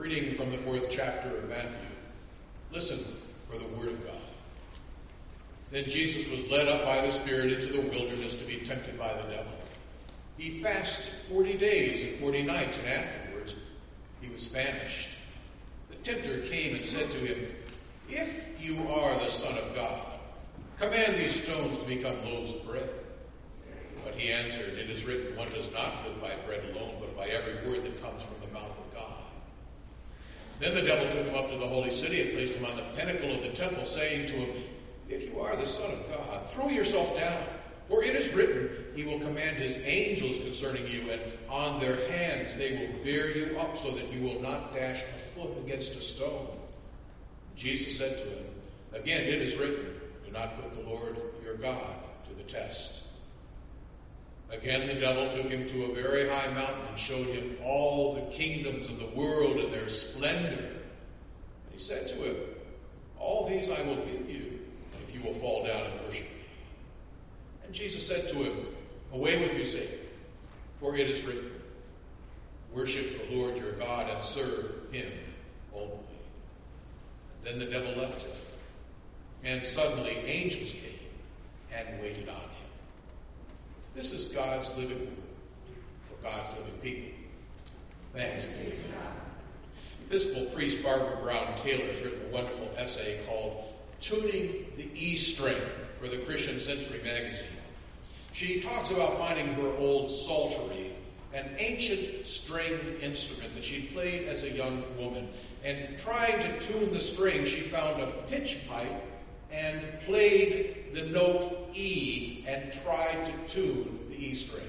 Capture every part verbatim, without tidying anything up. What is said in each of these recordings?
Reading from the fourth chapter of Matthew. Listen for the word of God. Then Jesus was led up by the Spirit into the wilderness to be tempted by the devil. He fasted forty days and forty nights, and afterwards he was famished. The tempter came and said to him, "If you are the Son of God, command these stones to become loaves of bread." But he answered, "It is written, one does not live by bread alone, but by every word that comes from the mouth of God." Then the devil took him up to the holy city and placed him on the pinnacle of the temple, saying to him, "If you are the Son of God, throw yourself down. For it is written, he will command his angels concerning you, and on their hands they will bear you up so that you will not dash a foot against a stone." Jesus said to him, "Again it is written, do not put the Lord your God to the test." Again the devil took him to a very high mountain and showed him all the kingdoms of the world and their splendor. And he said to him, "All these I will give you, if you will fall down and worship me." And Jesus said to him, "Away with you, Satan, for it is written, worship the Lord your God and serve him only." Then the devil left him, and suddenly angels came and waited on him. This is God's living word for God's living people. Thanks be to God. Episcopal priest Barbara Brown Taylor has written a wonderful essay called "Tuning the E String" for the Christian Century magazine. She talks about finding her old psaltery, an ancient string instrument that she played as a young woman. And trying to tune the string, she found a pitch pipe and played the note E and tried to tune the E string.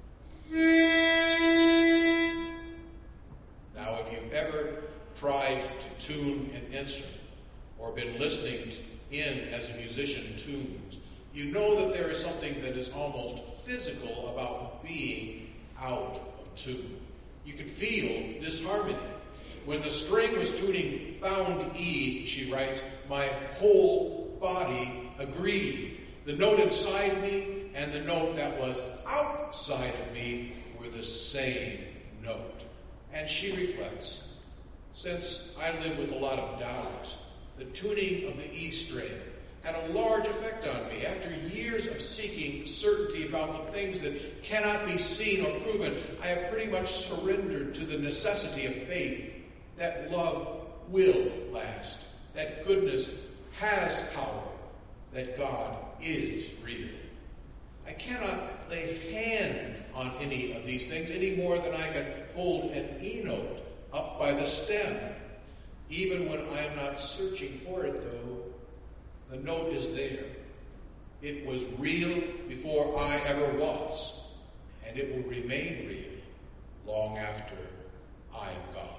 Now, if you've ever tried to tune an instrument or been listening in as a musician tunes, you know that there is something that is almost physical about being out of tune. You could feel disharmony. When the string was tuning found E, she writes, my whole body agreed. The note inside me and the note that was outside of me were the same note. And she reflects, since I live with a lot of doubt, the tuning of the E string had a large effect on me. After years of seeking certainty about the things that cannot be seen or proven, I have pretty much surrendered to the necessity of faith that love will last, that goodness has power, that God is real. I cannot lay hand on any of these things any more than I can hold an E note up by the stem. Even when I am not searching for it, though, the note is there. It was real before I ever was, and it will remain real long after I am gone.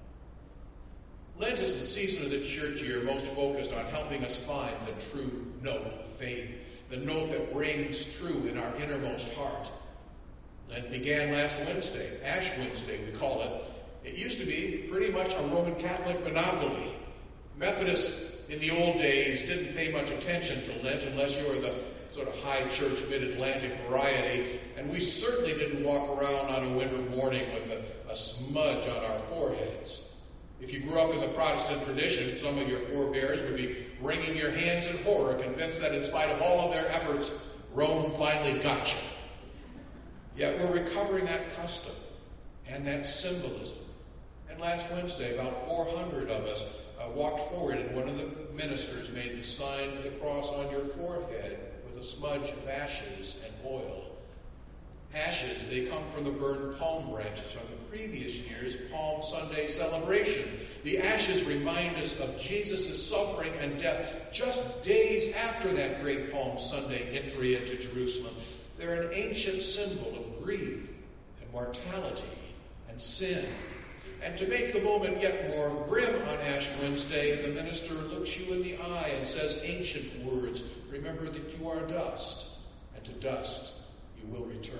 Lent is the season of the church year most focused on helping us find the true note of faith, the note that rings true in our innermost heart. Lent began last Wednesday, Ash Wednesday we call it. It used to be pretty much a Roman Catholic monopoly. Methodists in the old days didn't pay much attention to Lent unless you were the sort of high church mid-Atlantic variety, and we certainly didn't walk around on a winter morning with a, a smudge on our foreheads. If you grew up in the Protestant tradition, some of your forebears would be wringing your hands in horror, convinced that in spite of all of their efforts, Rome finally got you. Yet we're recovering that custom and that symbolism. And last Wednesday, about four hundred of us uh, walked forward, and one of the ministers made the sign of the cross on your forehead with a smudge of ashes and oil. Ashes, they come from the burned palm branches from the previous year's Palm Sunday celebration. The ashes remind us of Jesus' suffering and death just days after that great Palm Sunday entry into Jerusalem. They're an ancient symbol of grief and mortality and sin. And to make the moment yet more grim on Ash Wednesday, the minister looks you in the eye and says ancient words. Remember that you are dust, and to dust you will return.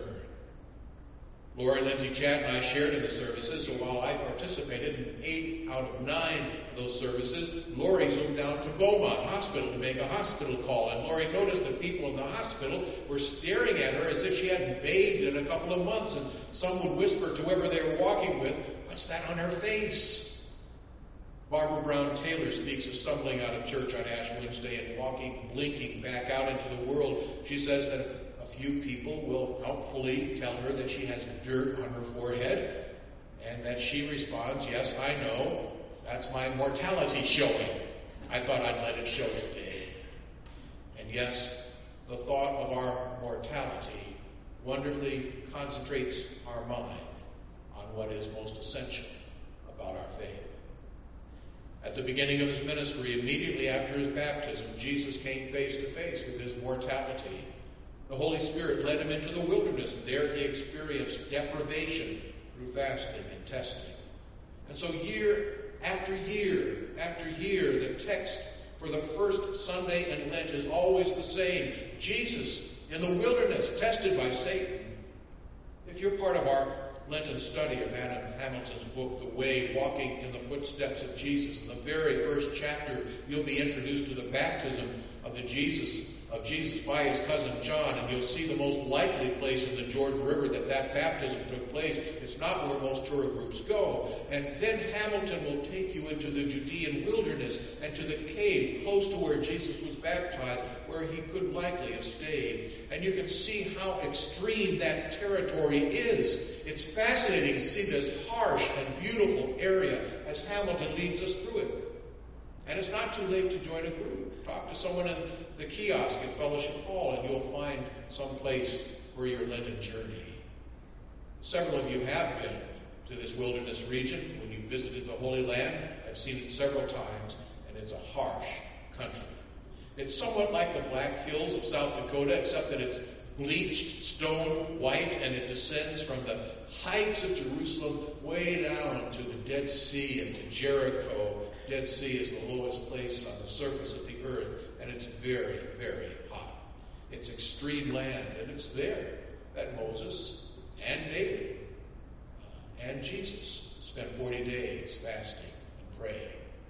Lori Lindsay Chatt and I shared in the services, so while I participated in eight out of nine of those services, Lori zoomed down to Beaumont Hospital to make a hospital call, and Lori noticed that people in the hospital were staring at her as if she hadn't bathed in a couple of months, and some would whisper to whoever they were walking with, "What's that on her face?" Barbara Brown Taylor speaks of stumbling out of church on Ash Wednesday and walking, blinking back out into the world. She says that a few people will helpfully tell her that she has dirt on her forehead, and that she responds, "Yes, I know. That's my mortality showing. I thought I'd let it show today." And yes, the thought of our mortality wonderfully concentrates our mind on what is most essential about our faith. At the beginning of his ministry, immediately after his baptism, Jesus came face to face with his mortality. The Holy Spirit led him into the wilderness. There he experienced deprivation through fasting and testing. And so year after year after year, the text for the first Sunday in Lent is always the same. Jesus in the wilderness, tested by Satan. If you're part of our Lenten study of Adam Hamilton's book, The Way, Walking in the Footsteps of Jesus, in the very first chapter, you'll be introduced to the baptism of the Jesus of Jesus by his cousin John, and you'll see the most likely place in the Jordan River that that baptism took place. It's not where most tour groups go. And then Hamilton will take you into the Judean wilderness and to the cave close to where Jesus was baptized, where he could likely have stayed. And you can see how extreme that territory is. It's fascinating to see this harsh and beautiful area as Hamilton leads us through it. And it's not too late to join a group. Talk to someone in the kiosk at Fellowship Hall, and you'll find some place for your Lenten journey. Several of you have been to this wilderness region when you visited the Holy Land. I've seen it several times, and it's a harsh country. It's somewhat like the Black Hills of South Dakota, except that it's bleached stone white, and it descends from the heights of Jerusalem way down to the Dead Sea and to Jericho. Dead Sea is the lowest place on the surface of the earth, and it's very, very hot. It's extreme land, and it's there that Moses and David uh, and Jesus spent forty days fasting and praying.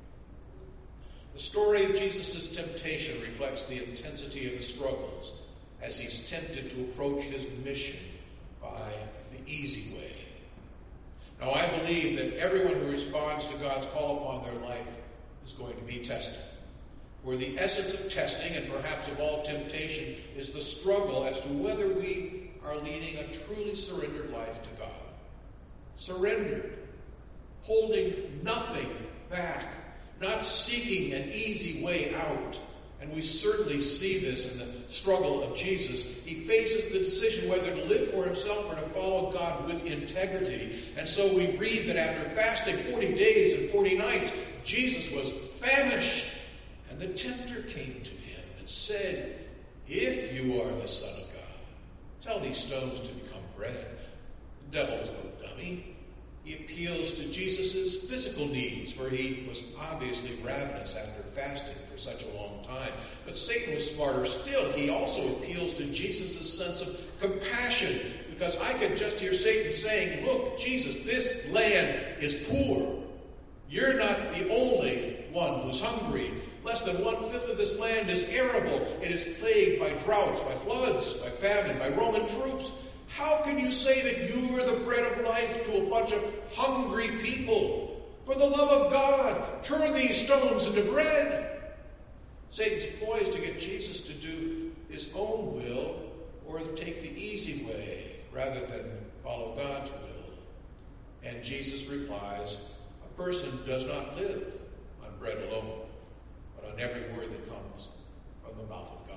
The story of Jesus' temptation reflects the intensity of his struggles as he's tempted to approach his mission by the easy way. Now, I believe that everyone who responds to God's call upon their life is going to be tested. For the essence of testing, and perhaps of all temptation, is the struggle as to whether we are leading a truly surrendered life to God. Surrendered, holding nothing back, not seeking an easy way out. And we certainly see this in the struggle of Jesus. He faces the decision whether to live for himself or to follow God with integrity. And so we read that after fasting forty days and forty nights, Jesus was famished. And the tempter came to him and said, "If you are the Son of God, tell these stones to become bread." The devil was no dummy. He appeals to Jesus' physical needs, for he was obviously ravenous after fasting for such a long time. But Satan was smarter still. He also appeals to Jesus' sense of compassion, because I could just hear Satan saying, "Look, Jesus, this land is poor. You're not the only one who's hungry. Less than one-fifth of this land is arable. It is plagued by droughts, by floods, by famine, by Roman troops. How can you say that you are the bread of life to a bunch of hungry people? For the love of God, turn these stones into bread." Satan's poised to get Jesus to do his own will or take the easy way rather than follow God's will. And Jesus replies, "A person does not live on bread alone, but on every word that comes from the mouth of God."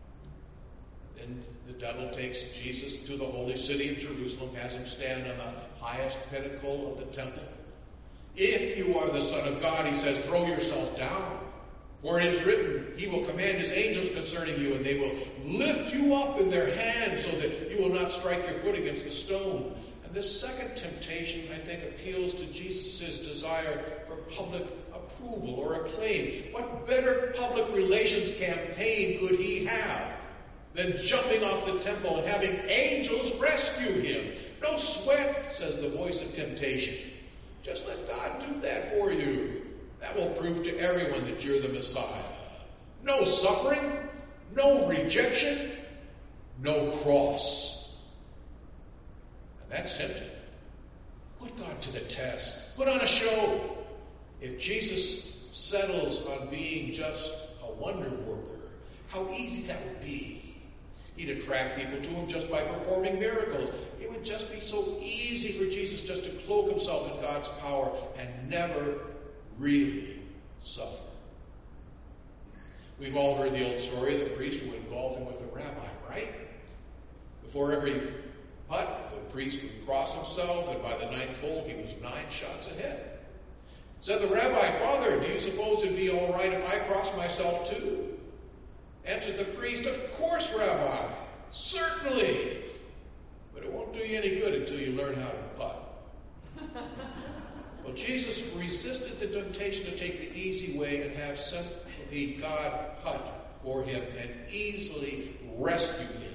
Then the devil takes Jesus to the holy city of Jerusalem, has him stand on the highest pinnacle of the temple. "If you are the Son of God," he says, "throw yourself down. For it is written, he will command his angels concerning you, and they will lift you up in their hands so that you will not strike your foot against the stone." And this second temptation, I think, appeals to Jesus' desire for public approval or acclaim. What better public relations campaign could he have than jumping off the temple and having angels rescue him? "No sweat," says the voice of temptation. "Just let God do that for you. That will prove to everyone that you're the Messiah. No suffering, no rejection, no cross." And that's tempting. Put God to the test. Put on a show. If Jesus settles on being just a wonder worker, how easy that would be. He'd attract people to him just by performing miracles. It would just be so easy for Jesus just to cloak himself in God's power and never really suffer. We've all heard the old story of the priest who went golfing with the rabbi, right? Before every putt, the priest would cross himself, and by the ninth hole, he was nine shots ahead. Said the rabbi, "Father, do you suppose it'd be all right if I crossed myself too?" Answered the priest, "Of course, Rabbi, certainly. But it won't do you any good until you learn how to putt." Well, Jesus resisted the temptation to take the easy way and have simply God putt for him and easily rescue him.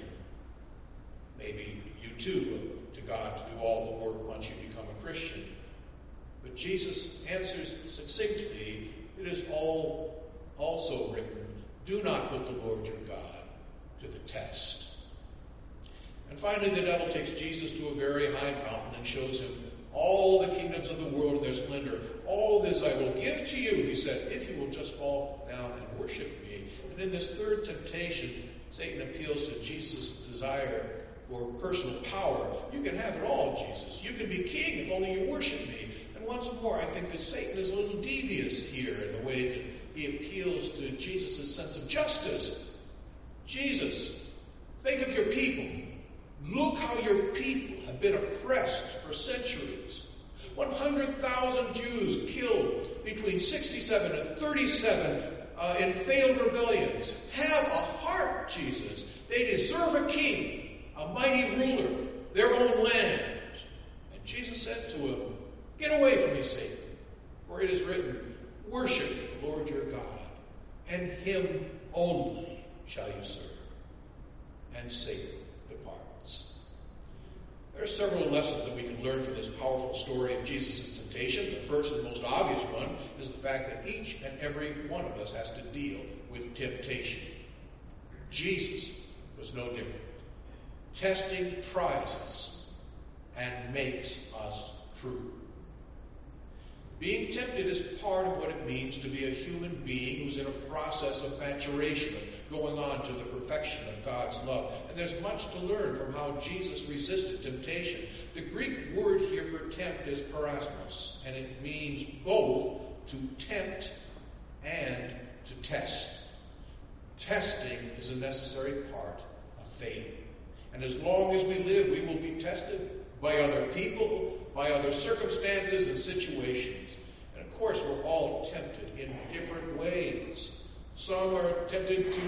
Maybe you too look to God to do all the work once you become a Christian. But Jesus answers succinctly, it is all also written, do not put the Lord your God to the test. And finally, the devil takes Jesus to a very high mountain and shows him all the kingdoms of the world and their splendor. All this I will give to you, he said, if you will just fall down and worship me. And in this third temptation, Satan appeals to Jesus' desire for personal power. You can have it all, Jesus. You can be king if only you worship me. And once more, I think that Satan is a little devious here in the way that he appeals to Jesus' sense of justice. Jesus, think of your people. Look how your people have been oppressed for centuries. one hundred thousand Jews killed between sixty-seven and thirty-seven uh, in failed rebellions. Have a heart, Jesus. They deserve a king, a mighty ruler, their own land. And Jesus said to him, get away from me, Satan, for it is written, worship the Lord your God, and him only shall you serve. And Satan departs. There are several lessons that we can learn from this powerful story of Jesus' temptation. The first and most obvious one is the fact that each and every one of us has to deal with temptation. Jesus was no different. Testing tries us and makes us true. Being tempted is part of what it means to be a human being who's in a process of maturation, of going on to the perfection of God's love. And there's much to learn from how Jesus resisted temptation. The Greek word here for tempt is parasmos, and it means both to tempt and to test. Testing is a necessary part of faith. And as long as we live, we will be tested by other people, by other circumstances and situations. And of course, we're all tempted in different ways. Some are tempted to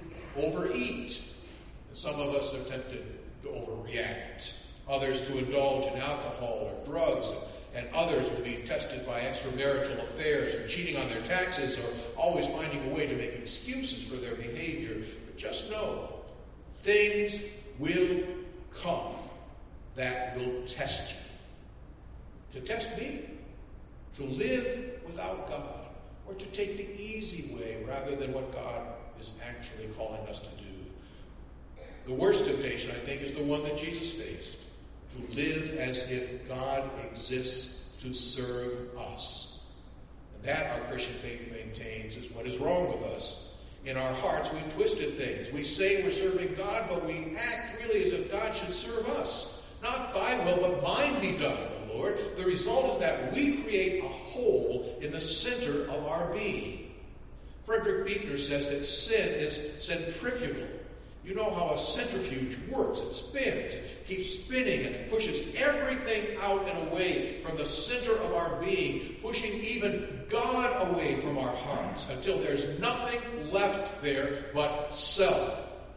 overeat. And some of us are tempted to overreact. Others to indulge in alcohol or drugs. And others will be tested by extramarital affairs or cheating on their taxes or always finding a way to make excuses for their behavior. But just know, things will come that will test you. To test me, to live without God, or to take the easy way rather than what God is actually calling us to do. The worst temptation, I think, is the one that Jesus faced. To live as if God exists to serve us. And that, our Christian faith maintains, is what is wrong with us. In our hearts, we've twisted things. We say we're serving God, but we act really as if God should serve us. Not thy will, but mine be done, O Lord. The result is that we create a hole in the center of our being. Frederick Buechner says that sin is centrifugal. You know how a centrifuge works. It spins, it keeps spinning, and it pushes everything out and away from the center of our being, pushing even God away from our hearts until there's nothing left there but self.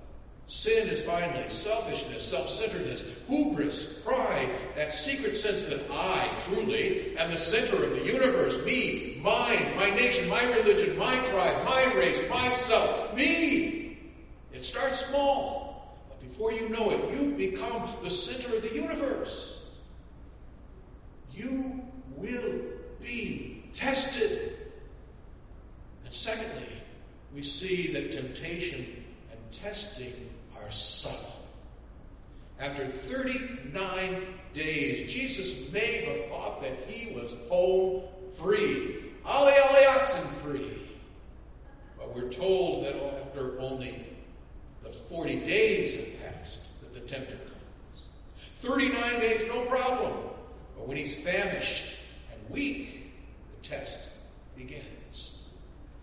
Sin is finally selfishness, self-centeredness, hubris, pride, that secret sense that I truly am the center of the universe, me, mine, my nation, my religion, my tribe, my race, myself, me. It starts small, but before you know it, you become the center of the universe. You will be tested. And secondly, we see that temptation and testing are subtle. After thirty-nine days, Jesus may have thought that he was home free.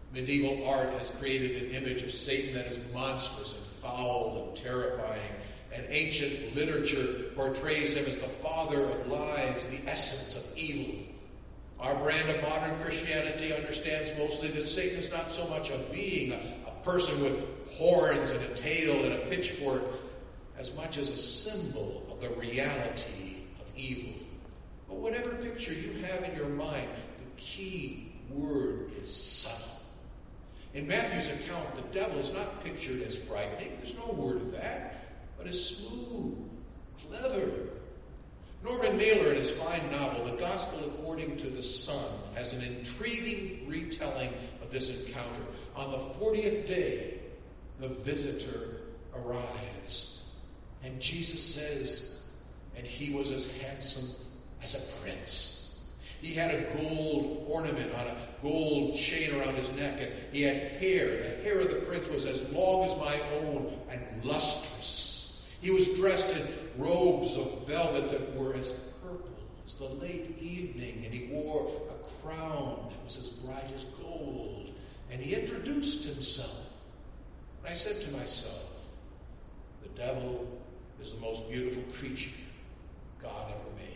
Medieval art has created an image of Satan that is monstrous and foul and terrifying. And ancient literature portrays him as the father of lies, the essence of evil. Our brand of modern Christianity understands mostly that Satan is not so much a being, a, a person with horns and a tail and a pitchfork, as much as a symbol of the reality of evil. But whatever picture you have in your mind, the key word is subtle. In Matthew's account, the devil is not pictured as frightening. There's no word of that. But as smooth, clever. Norman Mailer, in his fine novel, The Gospel According to the Son, has an intriguing retelling of this encounter. On the fortieth day, the visitor arrives. And Jesus says, and he was as handsome as a prince. He had a gold ornament on a gold chain around his neck, and he had hair. The hair of the prince was as long as my own and lustrous. He was dressed in robes of velvet that were as purple as the late evening, and he wore a crown that was as bright as gold. And he introduced himself. And I said to myself, the devil is the most beautiful creature God ever made.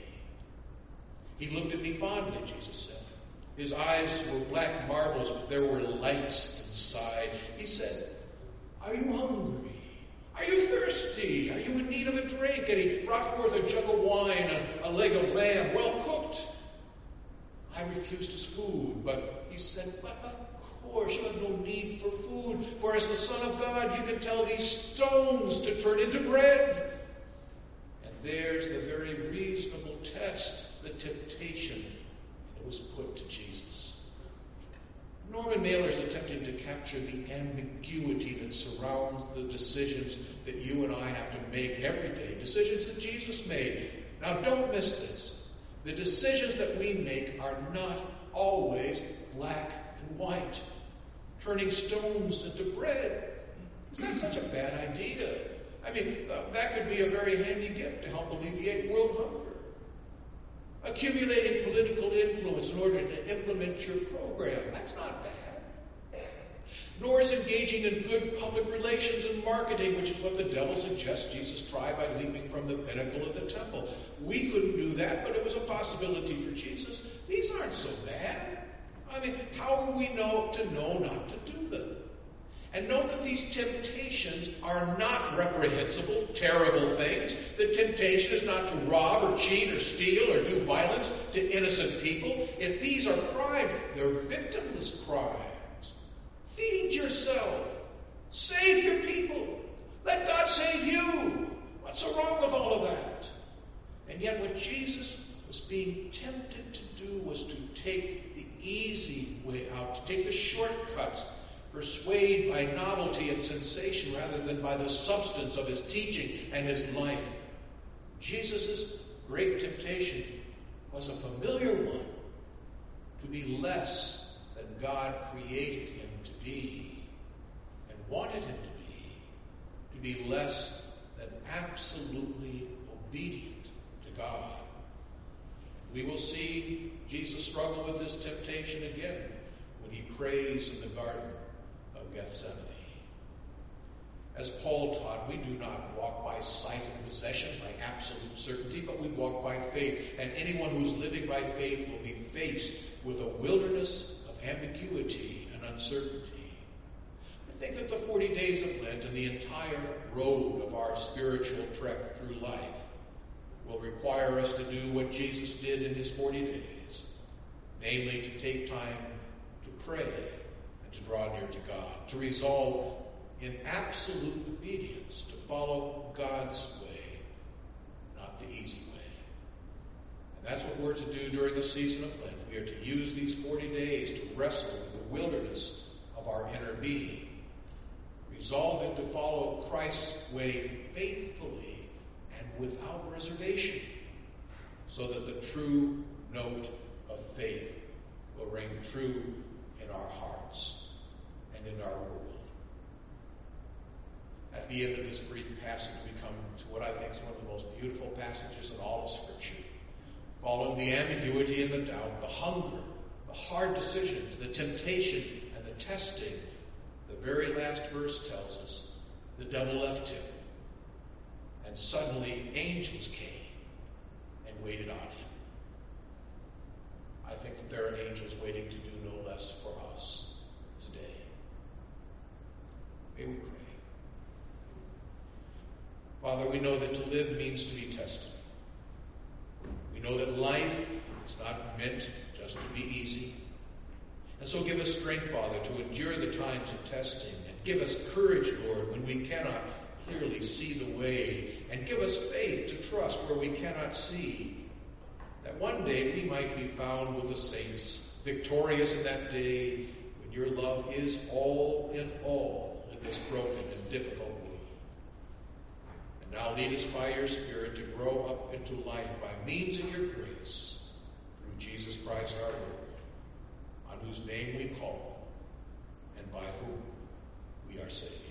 He looked at me fondly, Jesus said. His eyes were black marbles, but there were lights inside. He said, "Are you hungry? Are you thirsty? Are you in need of a drink?" And he brought forth a jug of wine, a, a leg of lamb, well cooked. I refused his food, but he said, "But of course, you have no need for food, for as the Son of God, you can tell these stones to turn into bread." And there's the very reasonable test, the temptation that was put to Jesus. Norman Mailer is attempting to capture the ambiguity that surrounds the decisions that you and I have to make every day, decisions that Jesus made. Now, don't miss this. The decisions that we make are not always black and white. Turning stones into bread. Is that such a bad idea? I mean, uh, that could be a very handy gift to help alleviate world hunger. Accumulating political influence in order to implement your program. That's not bad. Nor is engaging in good public relations and marketing, which is what the devil suggests Jesus try by leaping from the pinnacle of the temple. We couldn't do that, but it was a possibility for Jesus. These aren't so bad. I mean, how are we know to know not to do them? And note that these temptations are not reprehensible, terrible things. The temptation is not to rob or cheat or steal or do violence to innocent people. If these are crimes, they're victimless crimes. Feed yourself. Save your people. Let God save you. What's so wrong with all of that? And yet what Jesus was being tempted to do was to take the easy way out, to take the shortcuts, persuade by novelty and sensation rather than by the substance of his teaching and his life. Jesus' great temptation was a familiar one, to be less than God created him to be and wanted him to be, to be less than absolutely obedient to God. We will see Jesus struggle with this temptation again when he prays in the Garden of Gethsemane. As Paul taught, we do not walk by sight and possession, by absolute certainty, but we walk by faith. And anyone who is living by faith will be faced with a wilderness of ambiguity and uncertainty. I think that the forty days of Lent and the entire road of our spiritual trek through life will require us to do what Jesus did in his forty days, namely to take time to pray and to draw near to God, to resolve in absolute obedience to follow God's way, not the easy way. And that's what we're to do during the season of Lent. We are to use these forty days to wrestle with the wilderness of our inner being, resolving to follow Christ's way faithfully and without reservation, so that the true note of faith will ring true in our hearts and in our world. At the end of this brief passage, we come to what I think is one of the most beautiful passages in all of Scripture. Following the ambiguity and the doubt, the hunger, the hard decisions, the temptation, and And the testing, the very last verse tells us, the devil left him. And suddenly angels came and waited on him. I think that there are angels waiting to do no less for us today. May we pray. Father, we know that to live means to be tested. We know that life is not meant just to be easy. And so give us strength, Father, to endure the times of testing. And give us courage, Lord, when we cannot clearly see the way. And give us faith to trust where we cannot see. That one day we might be found with the saints, victorious in that day when your love is all in all in this broken and difficult world. And now lead us by your Spirit to grow up into life by means of your grace, through Jesus Christ our Lord, on whose name we call, and by whom we are saved.